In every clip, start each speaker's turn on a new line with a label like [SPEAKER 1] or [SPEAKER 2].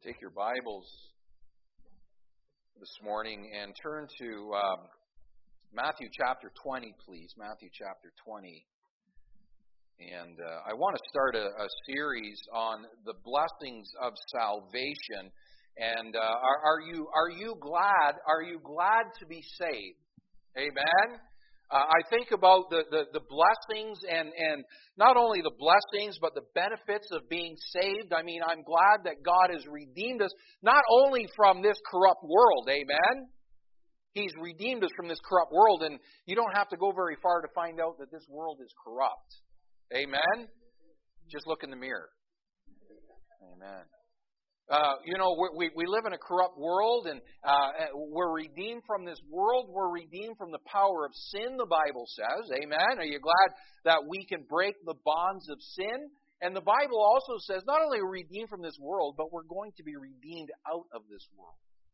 [SPEAKER 1] Take your Bibles this morning and turn to Matthew chapter 20, please. Matthew chapter 20. And I want to start a series on the blessings of salvation. And are you glad? Are you glad to be saved? Amen. I think about the blessings and not only the blessings, but the benefits of being saved. I mean, I'm glad that God has redeemed us, not only from this corrupt world, amen? He's redeemed us from this corrupt world, and you don't have to go very far to find out that this world is corrupt. Amen? Just look in the mirror. Amen. We live in a corrupt world, and we're redeemed from this world. We're redeemed from the power of sin, the Bible says. Amen? Are you glad that we can break the bonds of sin? And the Bible also says not only are we redeemed from this world, but we're going to be redeemed out of this world.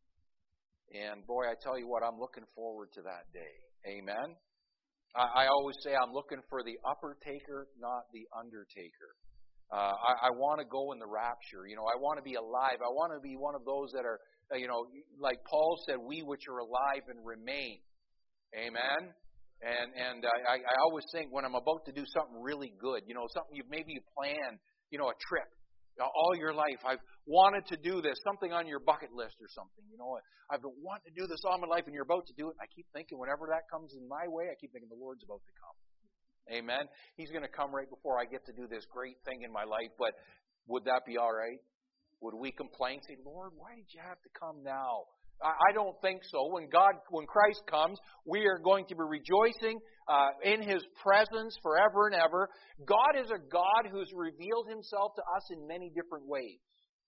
[SPEAKER 1] And boy, I tell you what, I'm looking forward to that day. Amen? I always say I'm looking for the upper taker, not the undertaker. I want to go in the rapture. I want to be alive. I want to be one of those that are, like Paul said, we which are alive and remain. Amen? And I always think when I'm about to do something really good, something maybe you plan, a trip. All your life, I've wanted to do this, something on your bucket list or something. I've been wanting to do this all my life, and you're about to do it. And I keep thinking, whenever that comes in my way, I keep thinking the Lord's about to come. Amen. He's going to come right before I get to do this great thing in my life. But would that be all right? Would we complain, say, Lord, why did you have to come now? I don't think so. When Christ comes, we are going to be rejoicing in His presence forever and ever. God is a God who's revealed Himself to us in many different ways.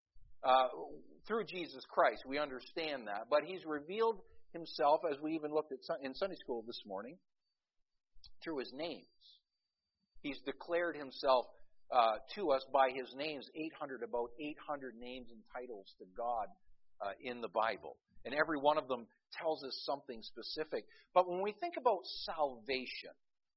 [SPEAKER 1] Through Jesus Christ, we understand that. But He's revealed Himself, as we even looked at in Sunday school this morning, through His names. He's declared Himself to us by His names, about 800 names and titles to God in the Bible. And every one of them tells us something specific. But when we think about salvation,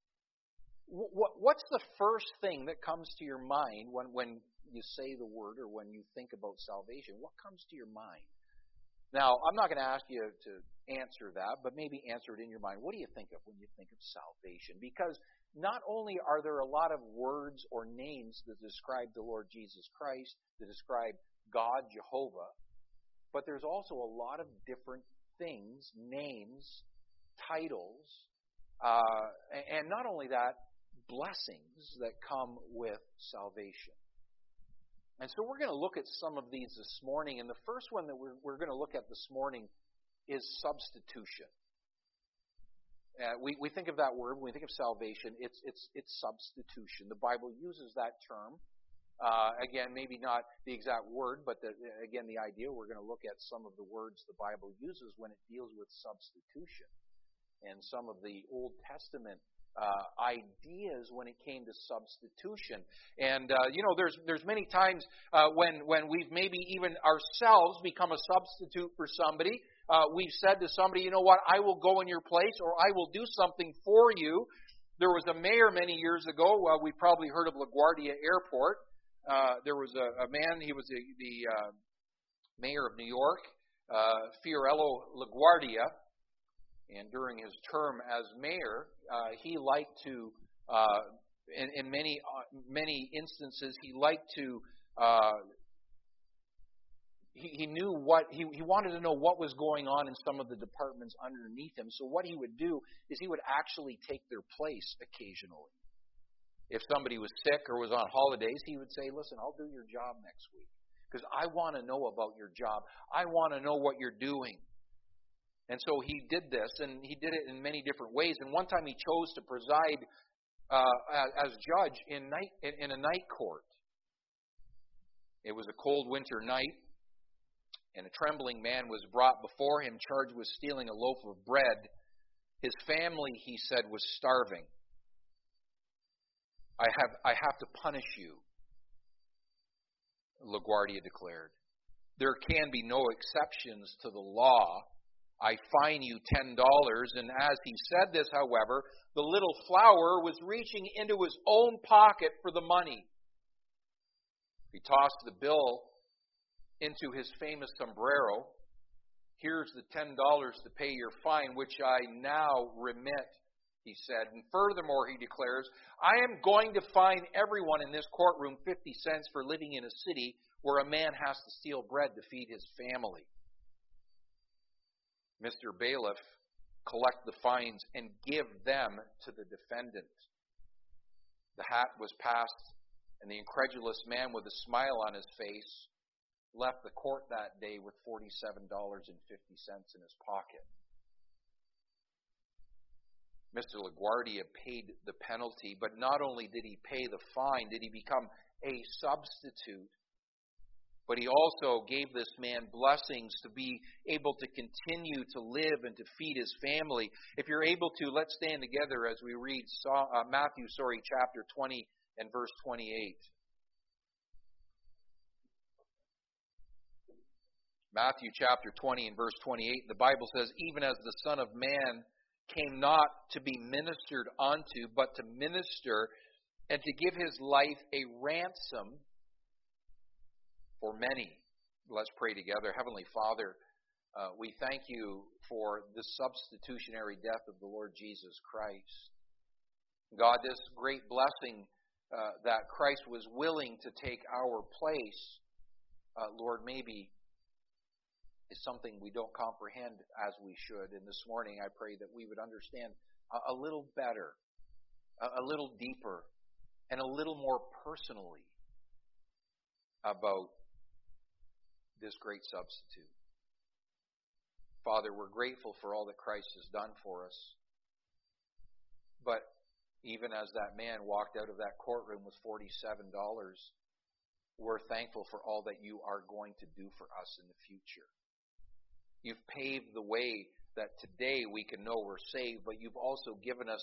[SPEAKER 1] what's the first thing that comes to your mind when you say the word or when you think about salvation? What comes to your mind? Now, I'm not going to ask you to answer that, but maybe answer it in your mind. What do you think of when you think of salvation? Because not only are there a lot of words or names that describe the Lord Jesus Christ, that describe God, Jehovah, but there's also a lot of different things, names, titles, and not only that, blessings that come with salvation. And so we're going to look at some of these this morning. And the first one that we're going to look at this morning is substitution. We think of that word, when we think of salvation, it's substitution. The Bible uses that term. Again, maybe not the exact word, but the idea. We're going to look at some of the words the Bible uses when it deals with substitution. And some of the Old Testament ideas when it came to substitution. And there's many times when we've maybe even ourselves become a substitute for somebody. We've said to somebody, you know what, I will go in your place, or I will do something for you. There was a mayor many years ago. We probably heard of LaGuardia Airport. There was a man. He was the mayor of New York, Fiorello LaGuardia. And during his term as mayor, he liked to, in many instances, he liked to, he knew what, he wanted to know what was going on in some of the departments underneath him. So what he would do is he would actually take their place occasionally. If somebody was sick or was on holidays, he would say, listen, I'll do your job next week because I want to know about your job. I want to know what you're doing. And so he did this, and he did it in many different ways. And one time he chose to preside as judge in a night court. It was a cold winter night, and a trembling man was brought before him, charged with stealing a loaf of bread. His family, he said, was starving. I have to punish you, LaGuardia declared. There can be no exceptions to the law. I fine you $10. And as he said this, however, the little flower was reaching into his own pocket for the money. He tossed the bill into his famous sombrero. Here's the $10 to pay your fine, which I now remit, he said. And furthermore, he declares, I am going to fine everyone in this courtroom 50 cents for living in a city where a man has to steal bread to feed his family. Mr. Bailiff, collect the fines and give them to the defendant. The hat was passed, and the incredulous man with a smile on his face left the court that day with $47.50 in his pocket. Mr. LaGuardia paid the penalty, but not only did he pay the fine, did he become a substitute, but he also gave this man blessings to be able to continue to live and to feed his family. If you're able to, let's stand together as we read Matthew chapter 20 and verse 28. Matthew chapter 20 and verse 28, the Bible says, even as the Son of Man came not to be ministered unto, but to minister and to give his life a ransom for many. Let's pray together. Heavenly Father, we thank you for the substitutionary death of the Lord Jesus Christ. God, this great blessing that Christ was willing to take our place, Lord, maybe is something we don't comprehend as we should. And this morning I pray that we would understand a little better, a little deeper, and a little more personally about this great substitute. Father, we're grateful for all that Christ has done for us. But even as that man walked out of that courtroom with $47, we're thankful for all that you are going to do for us in the future. You've paved the way that today we can know we're saved, but you've also given us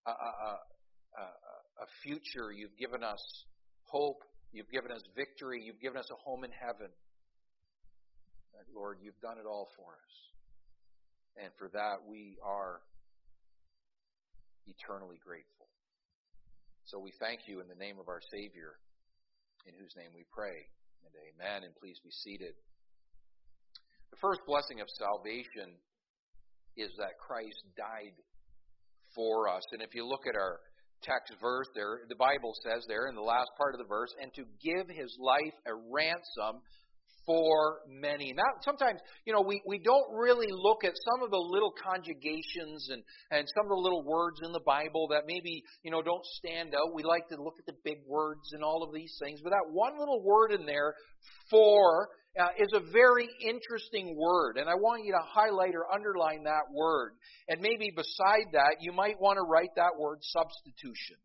[SPEAKER 1] a future. You've given us hope. You've given us victory. You've given us a home in heaven. And Lord, you've done it all for us. And for that, we are eternally grateful. So we thank you in the name of our Savior, in whose name we pray. And amen. And please be seated. The first blessing of salvation is that Christ died for us. And if you look at our text verse there, the Bible says there in the last part of the verse, and to give his life a ransom for many. Now, sometimes, we don't really look at some of the little conjugations and some of the little words in the Bible that maybe, don't stand out. We like to look at the big words and all of these things. But that one little word in there, for, is a very interesting word. And I want you to highlight or underline that word. And maybe beside that, you might want to write that word substitution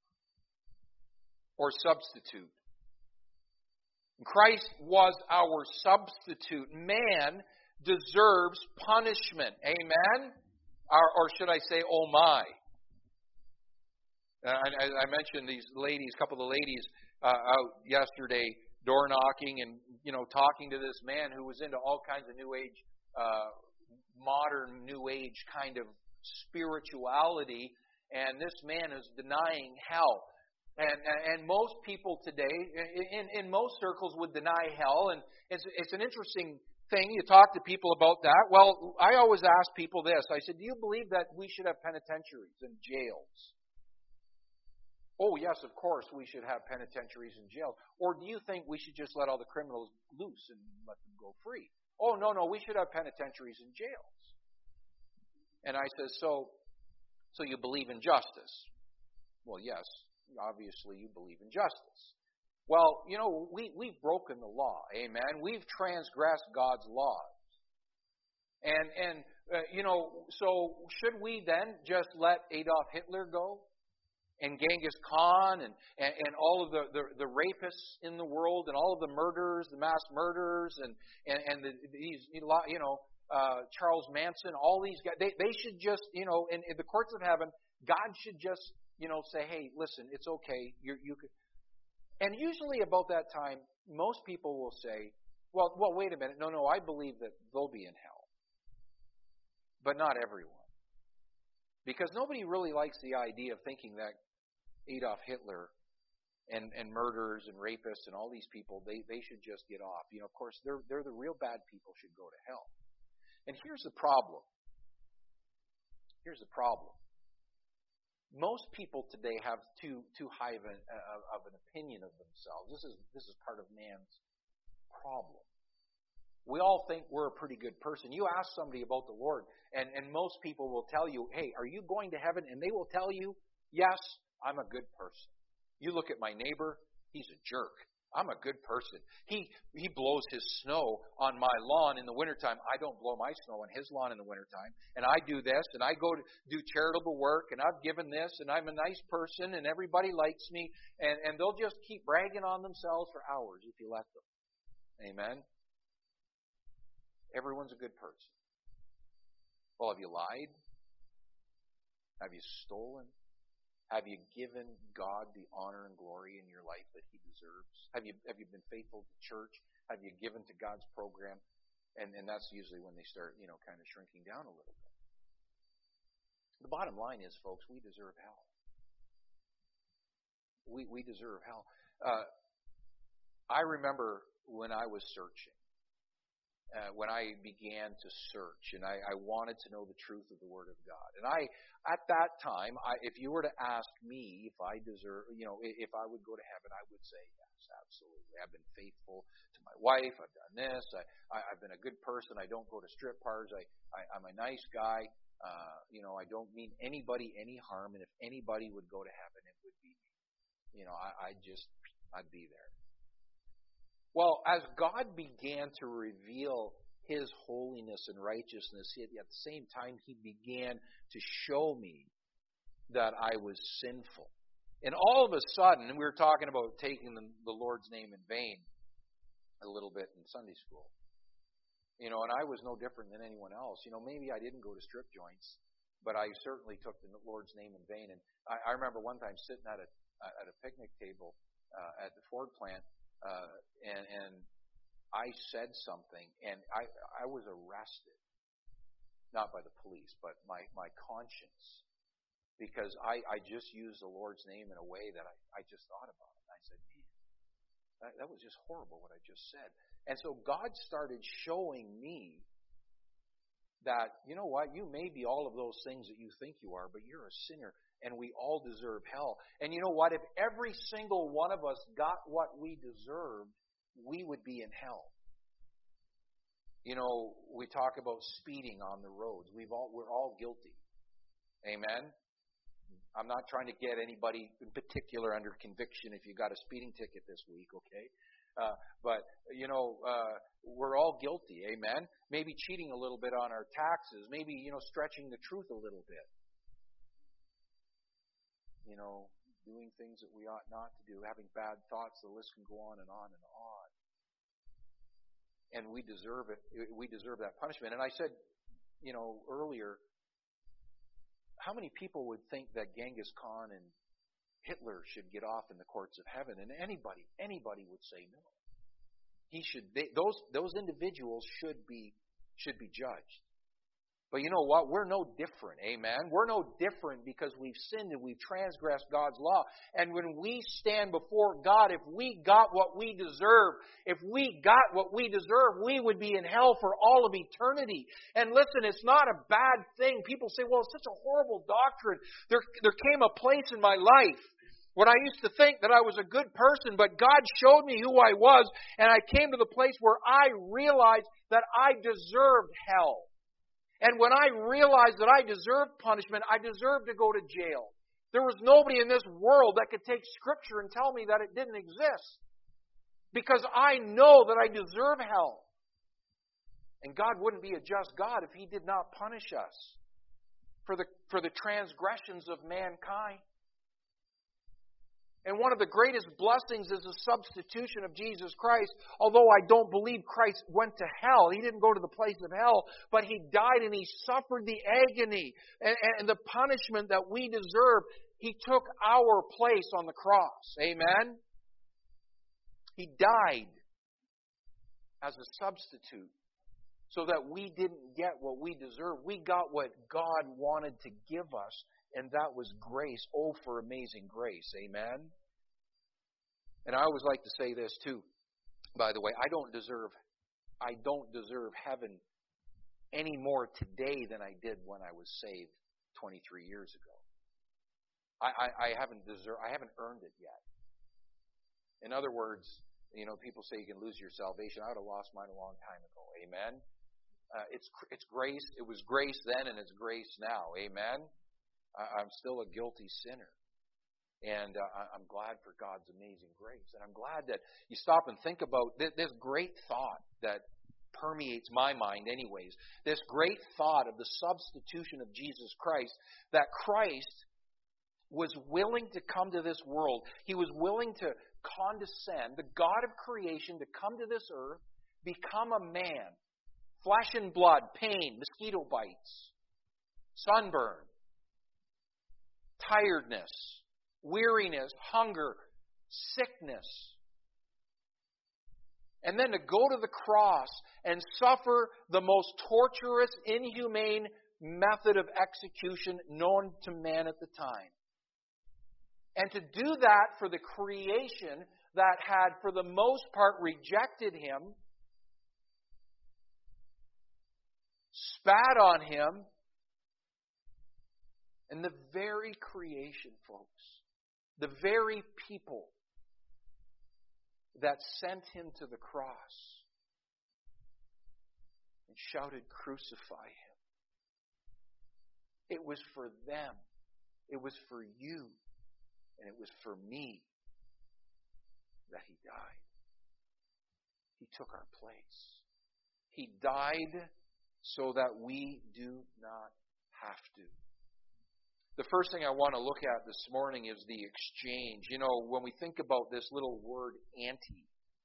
[SPEAKER 1] or substitute. Christ was our substitute. Man deserves punishment. Amen? Or should I say, oh my. I mentioned these ladies, a couple of the ladies out yesterday door knocking and, talking to this man who was into all kinds of New Age, modern New Age kind of spirituality. And this man is denying hell. And most people today, in most circles, would deny hell. And it's an interesting thing. You talk to people about that. Well, I always ask people this. I said, do you believe that we should have penitentiaries and jails? Oh, yes, of course, we should have penitentiaries and jails. Or do you think we should just let all the criminals loose and let them go free? Oh, no, we should have penitentiaries and jails. And I said, so you believe in justice? Well, yes. Obviously, you believe in justice. Well, we've broken the law. Amen. We've transgressed God's laws. And so should we then just let Adolf Hitler go? And Genghis Khan and all of the rapists in the world and all of the murderers, the mass murderers and these, Charles Manson, all these guys, they should just, in the courts of heaven, God should just, say, hey, listen, it's okay. You could. And usually about that time, most people will say, well, wait a minute. No, I believe that they'll be in hell. But not everyone. Because nobody really likes the idea of thinking that Adolf Hitler and murderers and rapists and all these people, they should just get off. Of course, they're the real bad people should go to hell. And here's the problem. Here's the problem. Most people today have too high of an opinion of themselves. This is part of man's problem. We all think we're a pretty good person. You ask somebody about the Lord, and most people will tell you, hey, are you going to heaven? And they will tell you, yes, I'm a good person. You look at my neighbor, he's a jerk. I'm a good person. He blows his snow on my lawn in the wintertime. I don't blow my snow on his lawn in the wintertime. And I do this, and I go to do charitable work, and I've given this, and I'm a nice person, and everybody likes me. And they'll just keep bragging on themselves for hours if you let them. Amen? Everyone's a good person. Well, have you lied? Have you stolen? Have you given God the honor and glory in your life that He deserves? Have you been faithful to church? Have you given to God's program? And that's usually when they start, kind of shrinking down a little bit. The bottom line is, folks, we deserve hell. We deserve hell. I remember when I was searching. When I began to search, and I wanted to know the truth of the Word of God. And at that time, if you were to ask me if I deserve, if I would go to heaven, I would say yes, absolutely. I've been faithful to my wife. I've done this. I've been a good person. I don't go to strip bars. I'm a nice guy. I don't mean anybody any harm. And if anybody would go to heaven, it would be me. I'd be there. Well, as God began to reveal His holiness and righteousness, at the same time He began to show me that I was sinful. And all of a sudden, we were talking about taking the Lord's name in vain a little bit in Sunday school. And I was no different than anyone else. Maybe I didn't go to strip joints, but I certainly took the Lord's name in vain. And I remember one time sitting at a picnic table at the Ford plant, and I said something, and I was arrested, not by the police, but my conscience, because I just used the Lord's name in a way that I just thought about it. And I said, man, that was just horrible what I just said. And so God started showing me that, you know what, you may be all of those things that you think you are, but you're a sinner. And we all deserve hell. And you know what? If every single one of us got what we deserved, we would be in hell. We talk about speeding on the roads. We're all guilty. Amen? I'm not trying to get anybody in particular under conviction if you got a speeding ticket this week, okay? But we're all guilty. Amen? Maybe cheating a little bit on our taxes. Maybe, stretching the truth a little bit. Doing things that we ought not to do, having bad thoughts, the list can go on and on and on. And we deserve it. We deserve that punishment. And I said, earlier, how many people would think that Genghis Khan and Hitler should get off in the courts of heaven? And anybody would say no. Those individuals should be judged. But you know what? We're no different, amen? We're no different because we've sinned and we've transgressed God's law. And when we stand before God, if we got what we deserve, we would be in hell for all of eternity. And listen, it's not a bad thing. People say, well, it's such a horrible doctrine. There came a place in my life when I used to think that I was a good person, but God showed me who I was, and I came to the place where I realized that I deserved hell. And when I realized that I deserved punishment, I deserved to go to jail. There was nobody in this world that could take Scripture and tell me that it didn't exist. Because I know that I deserve hell. And God wouldn't be a just God if He did not punish us for the transgressions of mankind. And one of the greatest blessings is the substitution of Jesus Christ. Although I don't believe Christ went to hell. He didn't go to the place of hell. But He died and He suffered the agony and the punishment that we deserve. He took our place on the cross. Amen? He died as a substitute so that we didn't get what we deserved. We got what God wanted to give us. And that was grace. Oh, for amazing grace. Amen? And I always like to say this too, by the way, I don't deserve heaven any more today than I did when I was saved 23 years ago. I haven't earned it yet. In other words, people say you can lose your salvation. I would have lost mine a long time ago. Amen. It's grace. It was grace then, and it's grace now. Amen. I'm still a guilty sinner. And I'm glad for God's amazing grace. And I'm glad that you stop and think about this great thought that permeates my mind anyways. This great thought of the substitution of Jesus Christ, that Christ was willing to come to this world. He was willing to condescend, the God of creation, to come to this earth, become a man. Flesh and blood, pain, mosquito bites, sunburn, tiredness, weariness, hunger, sickness. And then to go to the cross and suffer the most torturous, inhumane method of execution known to man at the time. And to do that for the creation that had, for the most part, rejected Him, spat on Him, and the very creation, folks, the very people that sent Him to the cross and shouted, "Crucify Him." It was for them. It was for you. And it was for me that He died. He took our place. He died so that we do not have to. The first thing I want to look at this morning is the exchange. When we think about this little word ante,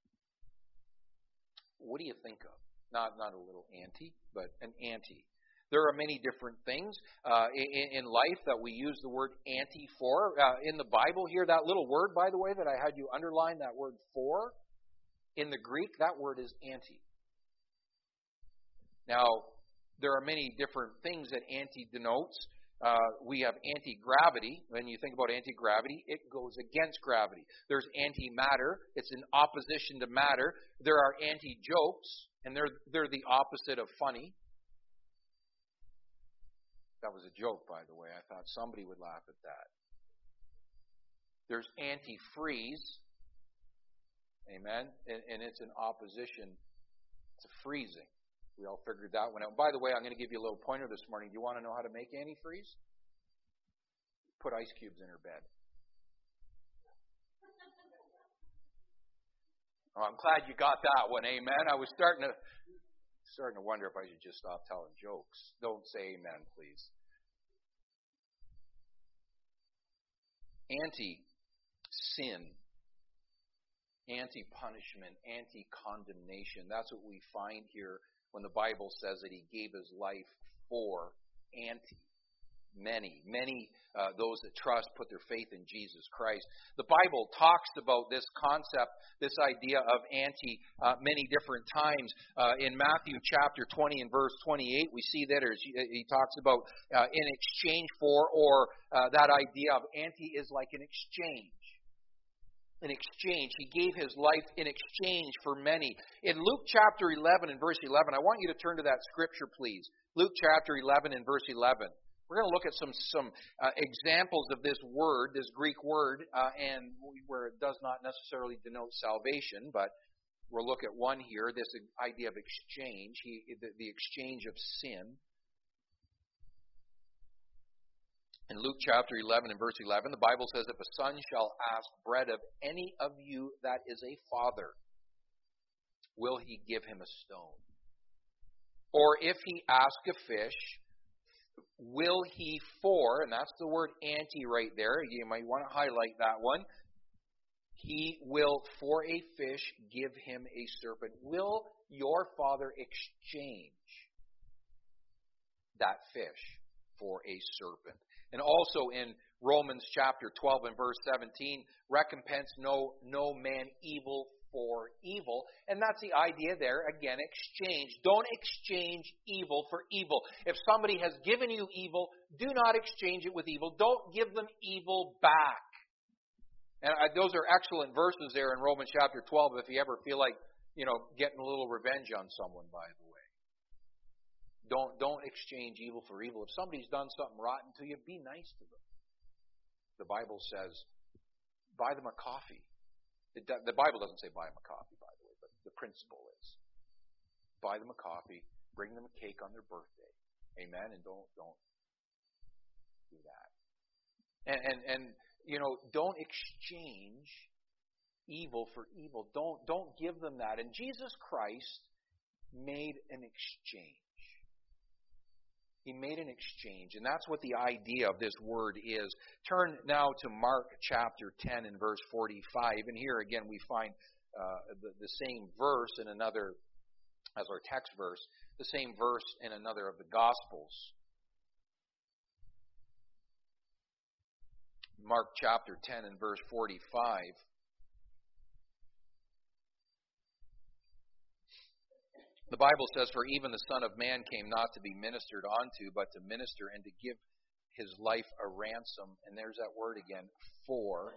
[SPEAKER 1] what do you think of? Not a little ante, but an ante. There are many different things in life that we use the word ante for. In the Bible here, that little word, by the way, that I had you underline, that word for, in the Greek, that word is ante. Now, there are many different things that ante denotes. We have anti-gravity. When you think about anti-gravity, it goes against gravity. There's anti-matter. It's in opposition to matter. There are anti-jokes, and they're the opposite of funny. That was a joke, by the way. I thought somebody would laugh at that. There's anti-freeze. Amen? And it's in opposition to freezing. We all figured that one out. By the way, I'm going to give you a little pointer this morning. Do you want to know how to make antifreeze? Put ice cubes in her bed. Oh, I'm glad you got that one. Amen. I was starting to wonder if I should just stop telling jokes. Don't say amen, please. Anti-sin, anti-punishment, anti-condemnation. That's what we find here when the Bible says that He gave His life for many, those that trust, put their faith in Jesus Christ. The Bible talks about this concept, this idea of many different times. In Matthew chapter 20 and verse 28, we see that He talks about in exchange for, or that idea of is like an exchange. In exchange. He gave His life in exchange for many. In Luke chapter 11 and verse 11, I want you to turn to that scripture, please. Luke chapter 11 and verse 11. We're going to look at some examples of this word, this Greek word, and where it does not necessarily denote salvation, but we'll look at one here, this idea of exchange, the exchange of sin. In Luke chapter 11 and verse 11, the Bible says, "If a son shall ask bread of any of you that is a father, will he give him a stone? Or if he ask a fish, will he and that's the word ante right there, you might want to highlight that one, he will for a fish give him a serpent. Will your father exchange that fish for a serpent?" And also in Romans chapter 12 and verse 17, recompense no man evil for evil. And that's the idea there, again, exchange. Don't exchange evil for evil. If somebody has given you evil, do not exchange it with evil. Don't give them evil back. And those are excellent verses there in Romans chapter 12 if you ever feel like, getting a little revenge on someone, by the way. Don't exchange evil for evil. If somebody's done something rotten to you, be nice to them. The Bible says, buy them a coffee. The Bible doesn't say buy them a coffee, by the way, but the principle is buy them a coffee, bring them a cake on their birthday. Amen? And don't do that. And don't exchange evil for evil. Don't give them that. And Jesus Christ made an exchange. He made an exchange, and that's what the idea of this word is. Turn now to Mark chapter 10 and verse 45, and here again we find the same verse in another, as our text verse, the same verse in another of the Gospels. Mark chapter 10 and verse 45. The Bible says, "For even the Son of Man came not to be ministered unto, but to minister and to give his life a ransom." And there's that word again, for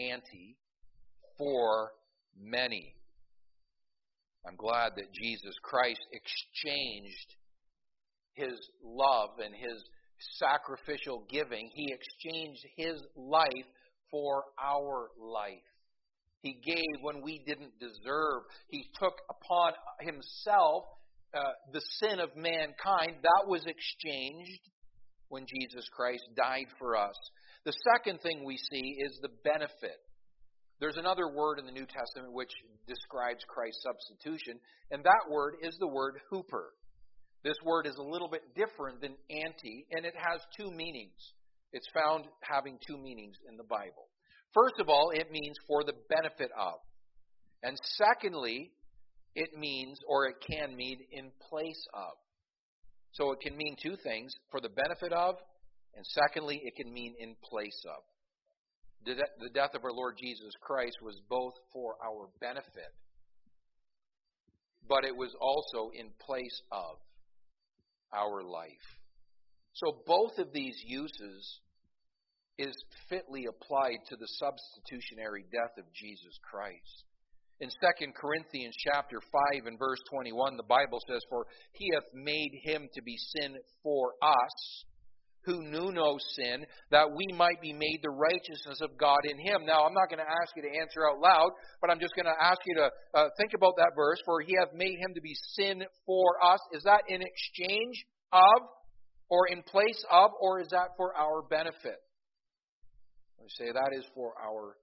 [SPEAKER 1] many. I'm glad that Jesus Christ exchanged his love and his sacrificial giving. He exchanged his life for our life. He gave when we didn't deserve. He took upon himself the sin of mankind. That was exchanged when Jesus Christ died for us. The second thing we see is the benefit. There's another word in the New Testament which describes Christ's substitution, and that word is the word hooper. This word is a little bit different than anti, and it has two meanings. It's found having two meanings in the Bible. First of all, it means for the benefit of. And secondly, it means, or it can mean, in place of. So it can mean two things, for the benefit of, and secondly, it can mean in place of. The death of our Lord Jesus Christ was both for our benefit, but it was also in place of our life. So both of these uses is fitly applied to the substitutionary death of Jesus Christ. In 2 Corinthians chapter 5 and verse 21, the Bible says, "For he hath made him to be sin for us, who knew no sin, that we might be made the righteousness of God in him." Now, I'm not going to ask you to answer out loud, but I'm just going to ask you to think about that verse. For he hath made him to be sin for us. Is that in exchange of, or in place of, or is that for our benefit? We say that is for our,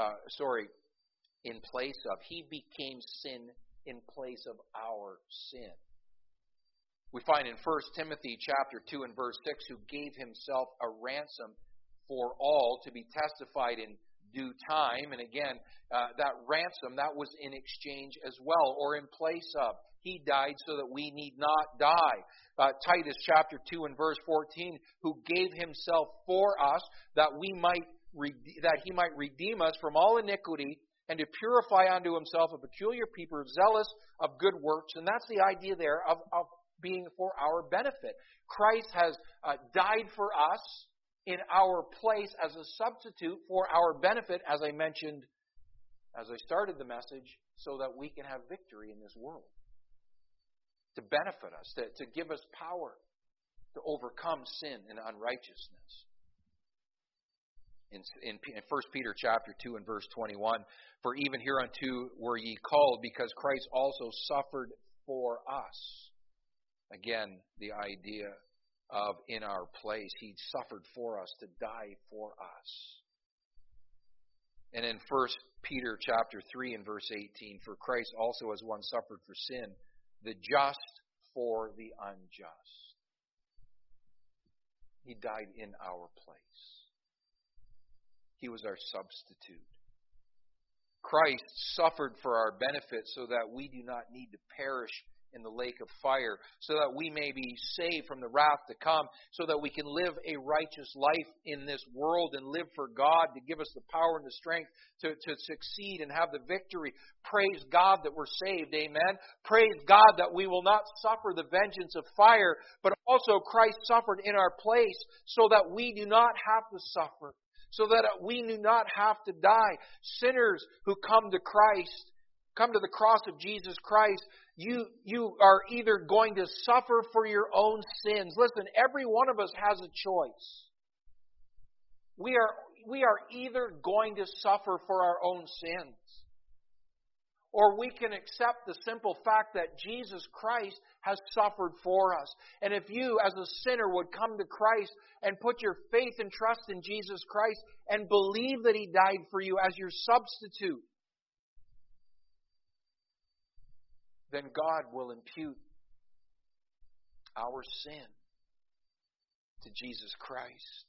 [SPEAKER 1] in place of. He became sin in place of our sin. We find in 1 Timothy chapter 2 and verse 6, who gave himself a ransom for all to be testified in due time. And again, that ransom, that was in exchange as well, or in place of. He died so that we need not die. Titus chapter 2 and verse 14, who gave himself for us that he might redeem us from all iniquity and to purify unto himself a peculiar people zealous of good works. And that's the idea there of being for our benefit. Christ has died for us in our place as a substitute for our benefit, as I mentioned as I started the message, so that we can have victory in this world. To benefit us, to give us power to overcome sin and unrighteousness. In 1 Peter chapter 2 and verse 21, "For even hereunto were ye called, because Christ also suffered for us." Again, the idea of in our place. He suffered for us, to die for us. And in 1 Peter chapter 3 and verse 18, "For Christ also as one suffered for sin, the just for the unjust." He died in our place. He was our substitute. Christ suffered for our benefit so that we do not need to perish in the lake of fire, so that we may be saved from the wrath to come, so that we can live a righteous life in this world and live for God, to give us the power and the strength to succeed and have the victory. Praise God that we're saved, amen. Praise God that we will not suffer the vengeance of fire, but also Christ suffered in our place so that we do not have to suffer, so that we do not have to die. Sinners who come to Christ, come to the cross of Jesus Christ, you are either going to suffer for your own sins. Listen, every one of us has a choice. We are either going to suffer for our own sins, or we can accept the simple fact that Jesus Christ has suffered for us. And if you, as a sinner, would come to Christ and put your faith and trust in Jesus Christ and believe that He died for you as your substitute, then God will impute our sin to Jesus Christ.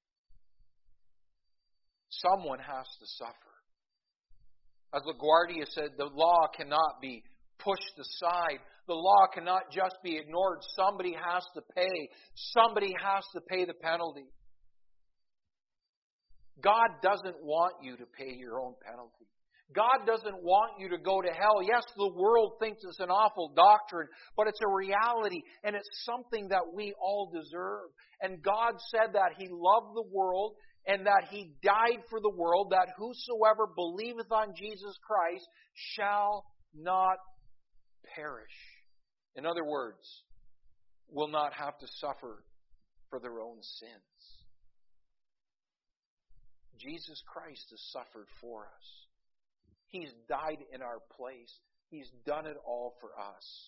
[SPEAKER 1] Someone has to suffer. As LaGuardia said, the law cannot be pushed aside. The law cannot just be ignored. Somebody has to pay. Somebody has to pay the penalty. God doesn't want you to pay your own penalty. God doesn't want you to go to hell. Yes, the world thinks it's an awful doctrine, but it's a reality, and it's something that we all deserve. And God said that He loved the world, and that He died for the world, that whosoever believeth on Jesus Christ shall not perish. In other words, will not have to suffer for their own sins. Jesus Christ has suffered for us. He's died in our place. He's done it all for us.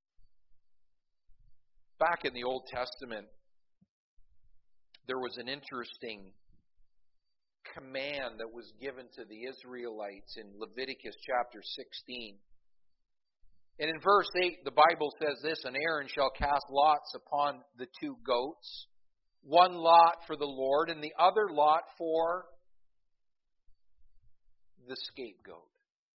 [SPEAKER 1] Back in the Old Testament, there was an interesting command that was given to the Israelites in Leviticus chapter 16. And in verse 8, the Bible says this, "And Aaron shall cast lots upon the two goats, one lot for the Lord, and the other lot for the scapegoat."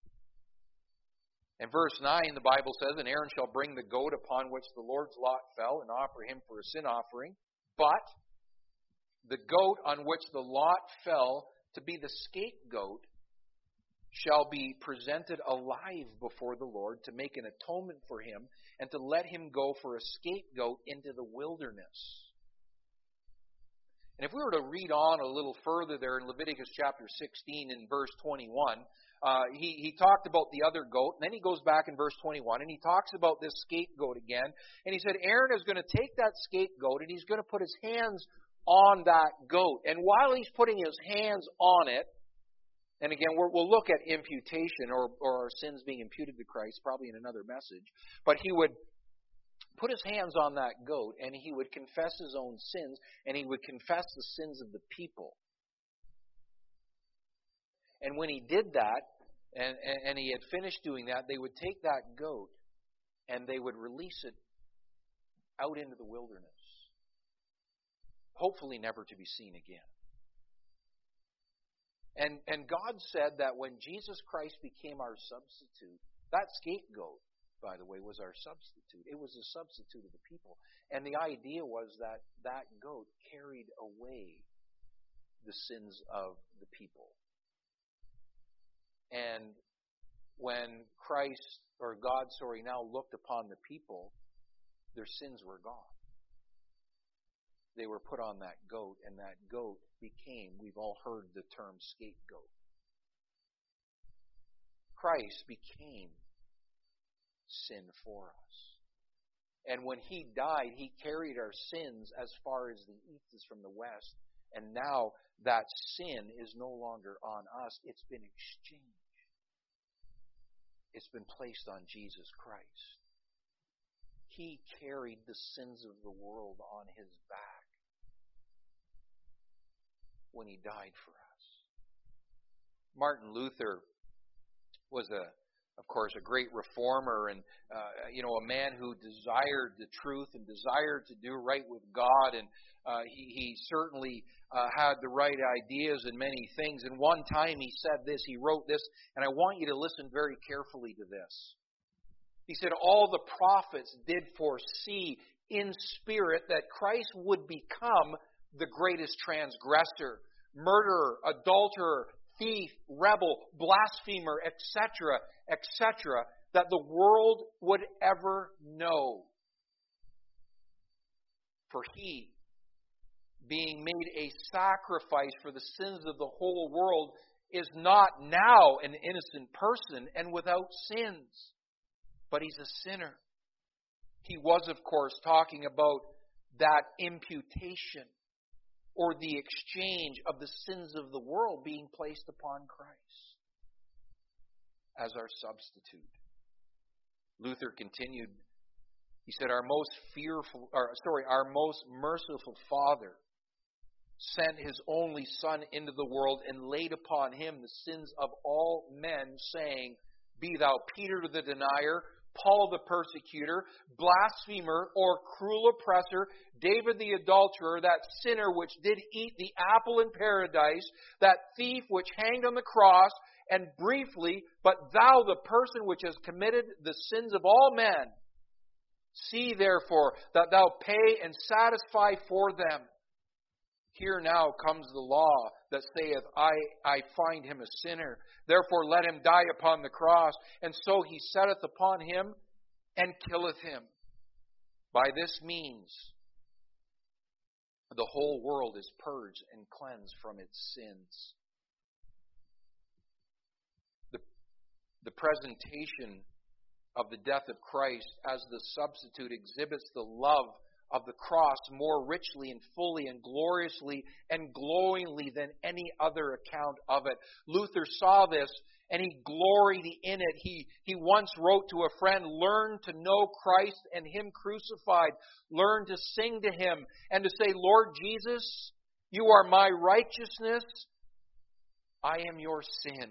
[SPEAKER 1] In verse 9, the Bible says, "And Aaron shall bring the goat upon which the Lord's lot fell, and offer him for a sin offering. But the goat on which the lot fell to be the scapegoat shall be presented alive before the Lord to make an atonement for him, and to let him go for a scapegoat into the wilderness." And if we were to read on a little further there in Leviticus chapter 16 in verse 21, he talked about the other goat, and then he goes back in verse 21, and he talks about this scapegoat again. And he said Aaron is going to take that scapegoat, and he's going to put his hands on that goat. And while he's putting his hands on it, and again, we'll look at imputation or our sins being imputed to Christ probably in another message, but he would put his hands on that goat, and he would confess his own sins, and he would confess the sins of the people. And when he did that, and he had finished doing that, they would take that goat, and they would release it out into the wilderness, hopefully never to be seen again. And God said that when Jesus Christ became our substitute, that scapegoat, by the way, was our substitute. It was a substitute of the people. And the idea was that that goat carried away the sins of the people. And when Christ, or God, now looked upon the people, their sins were gone. They were put on that goat, and that goat became, we've all heard the term scapegoat. Christ became sin for us. And when He died, He carried our sins as far as the east is from the west. And now that sin is no longer on us. It's been exchanged. It's been placed on Jesus Christ. He carried the sins of the world on His back when He died for us. Martin Luther was of course, a great reformer, and a man who desired the truth and desired to do right with God, and he certainly had the right ideas in many things. And one time he said this, he wrote this, and I want you to listen very carefully to this. He said, "All the prophets did foresee in spirit that Christ would become the greatest transgressor, murderer, adulterer, thief, rebel, blasphemer, etc., etc., that the world would ever know. For He, being made a sacrifice for the sins of the whole world, is not now an innocent person and without sins, but he's a sinner. He was, of course, talking about that imputation or the exchange of the sins of the world being placed upon Christ as our substitute. Luther continued, he said, our most merciful Father sent His only Son into the world and laid upon Him the sins of all men, saying, be thou Peter the denier, Paul the persecutor, blasphemer, or cruel oppressor, David the adulterer, that sinner which did eat the apple in paradise, that thief which hanged on the cross, and briefly, but thou the person which has committed the sins of all men, see therefore that thou pay and satisfy for them. Here now comes the law that saith, I find him a sinner. Therefore let him die upon the cross. And so he setteth upon him and killeth him. By this means the whole world is purged and cleansed from its sins. The presentation of the death of Christ as the substitute exhibits the love of the cross more richly and fully and gloriously and glowingly than any other account of it. Luther saw this and he gloried in it. He once wrote to a friend, learn to know Christ and Him crucified. Learn to sing to Him and to say, Lord Jesus, you are my righteousness. I am your sin.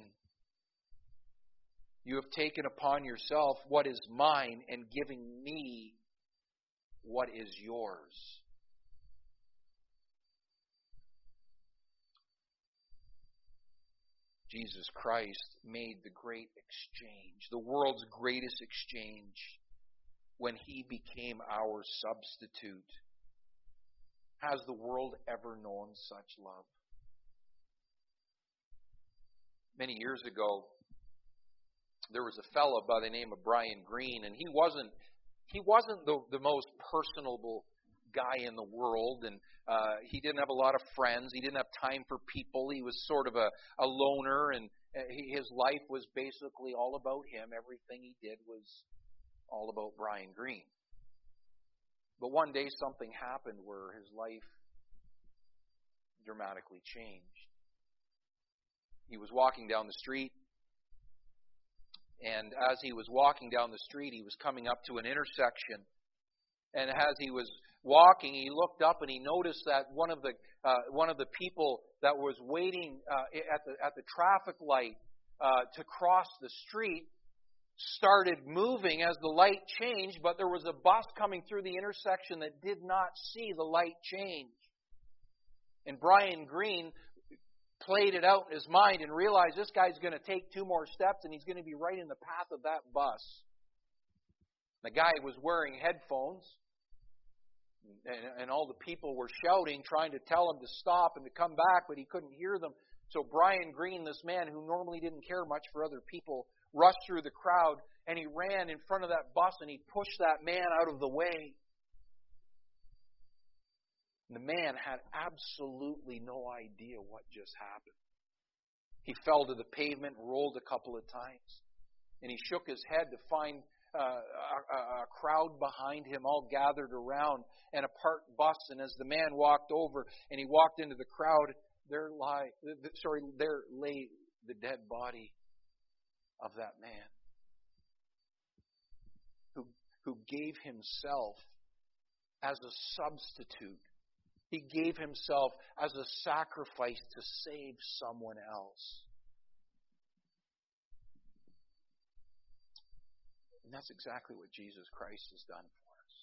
[SPEAKER 1] You have taken upon yourself what is mine and giving me what is yours. Jesus Christ made the great exchange, the world's greatest exchange, when He became our substitute. Has the world ever known such love? Many years ago, there was a fellow by the name of Brian Greene, and he wasn't the most personable guy in the world, and he didn't have a lot of friends. He didn't have time for people. He was sort of a loner, and his life was basically all about him. Everything he did was all about Brian Greene. But one day something happened where his life dramatically changed. He was walking down the street, and as he was walking down the street, he was coming up to an intersection. And as he was walking, he looked up and he noticed that one of the people that was waiting at the traffic light to cross the street started moving as the light changed, but there was a bus coming through the intersection that did not see the light change. And Brian Greene played it out in his mind and realized this guy's going to take 2 more steps and he's going to be right in the path of that bus. The guy was wearing headphones, and all the people were shouting, trying to tell him to stop and to come back, but he couldn't hear them. So Brian Greene, this man who normally didn't care much for other people, rushed through the crowd, and he ran in front of that bus and he pushed that man out of the way. The man had absolutely no idea what just happened. He fell to the pavement, rolled a couple of times, and he shook his head to find a crowd behind him all gathered around and a parked bus. And as the man walked over and he walked into the crowd, there lay the dead body of that man who gave himself as a substitute. He gave himself as a sacrifice to save someone else. And that's exactly what Jesus Christ has done for us.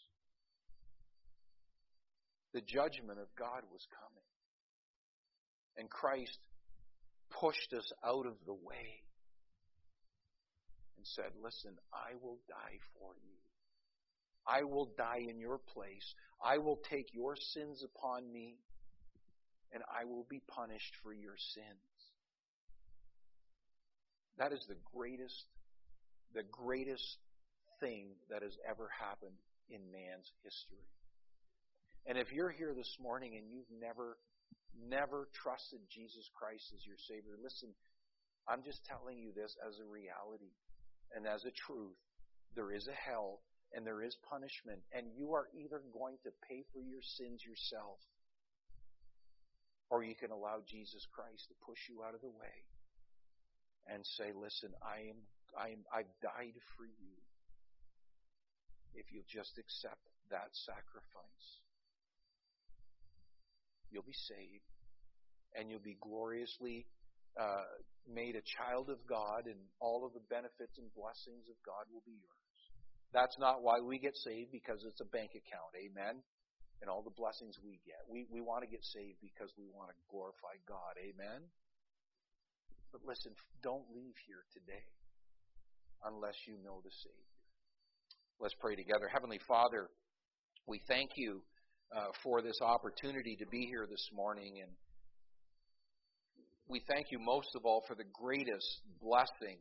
[SPEAKER 1] The judgment of God was coming. And Christ pushed us out of the way and said, listen, I will die for you. I will die in your place. I will take your sins upon me, and I will be punished for your sins. That is the greatest thing that has ever happened in man's history. And if you're here this morning and you've never trusted Jesus Christ as your Savior, listen, I'm just telling you this as a reality and as a truth. There is a hell and there is punishment, and you are either going to pay for your sins yourself, or you can allow Jesus Christ to push you out of the way and say, listen, I've died for you. If you'll just accept that sacrifice, you'll be saved, and you'll be gloriously made a child of God, and all of the benefits and blessings of God will be yours. That's not why we get saved, because it's a bank account, amen? And all the blessings we get. We want to get saved because we want to glorify God, amen? But listen, don't leave here today unless you know the Savior. Let's pray together. Heavenly Father, we thank you for this opportunity to be here this morning, and we thank you most of all for the greatest blessing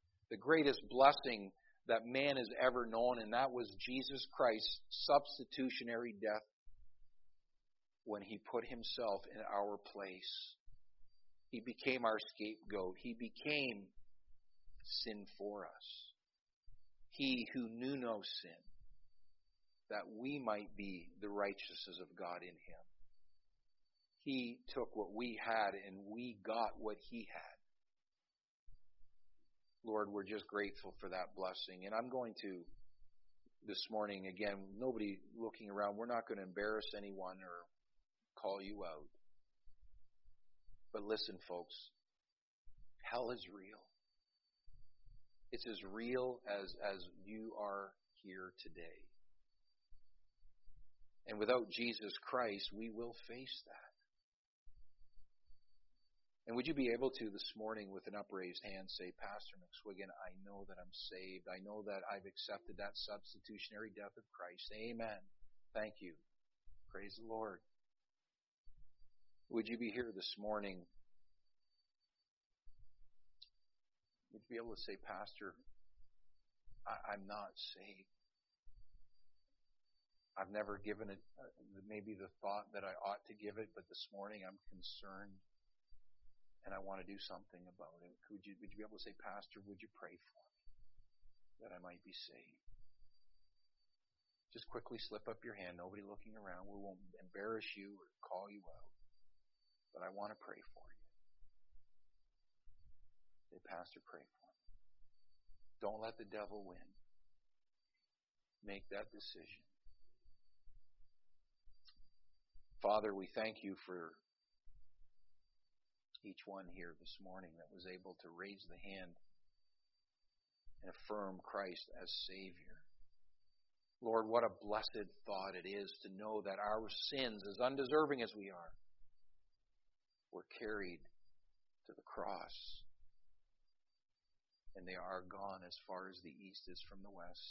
[SPEAKER 1] that man has ever known, and that was Jesus Christ's substitutionary death when he put himself in our place. He became our scapegoat. He became sin for us. He who knew no sin, that we might be the righteousness of God in him. He took what we had and we got what he had. Lord, we're just grateful for that blessing. And I'm going to, this morning, again, nobody looking around, we're not going to embarrass anyone or call you out. But listen, folks, hell is real. It's as real as you are here today. And without Jesus Christ, we will face that. And would you be able to this morning with an upraised hand say, Pastor McSwiggan, I know that I'm saved. I know that I've accepted that substitutionary death of Christ. Amen. Thank you. Praise the Lord. Would you be here this morning? Would you be able to say, Pastor, I'm not saved. I've never given it maybe the thought that I ought to give it, but this morning I'm concerned. And I want to do something about it. Would you be able to say, Pastor, would you pray for me that I might be saved? Just quickly slip up your hand, nobody looking around. We won't embarrass you or call you out. But I want to pray for you. Say, Pastor, pray for me. Don't let the devil win. Make that decision. Father, we thank you for each one here this morning that was able to raise the hand and affirm Christ as Savior. Lord, what a blessed thought it is to know that our sins, as undeserving as we are, were carried to the cross. And they are gone as far as the east is from the west.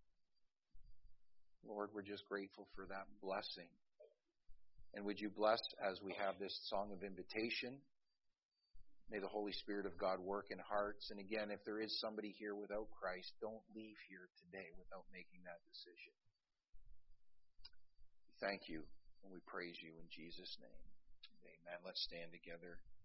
[SPEAKER 1] Lord, we're just grateful for that blessing. And would you bless as we have this song of invitation? May the Holy Spirit of God work in hearts. And again, if there is somebody here without Christ, don't leave here today without making that decision. We thank you and we praise you in Jesus' name. Amen. Let's stand together.